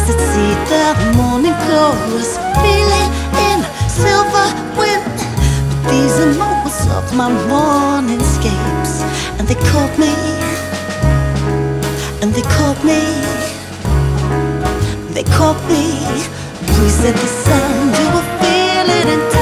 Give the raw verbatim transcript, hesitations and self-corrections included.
to see the morning glow was feeling in silver wind. But these are moments of my morningscapes, and they caught me, and they caught me, they caught me. We said the sound, you will feel it in time.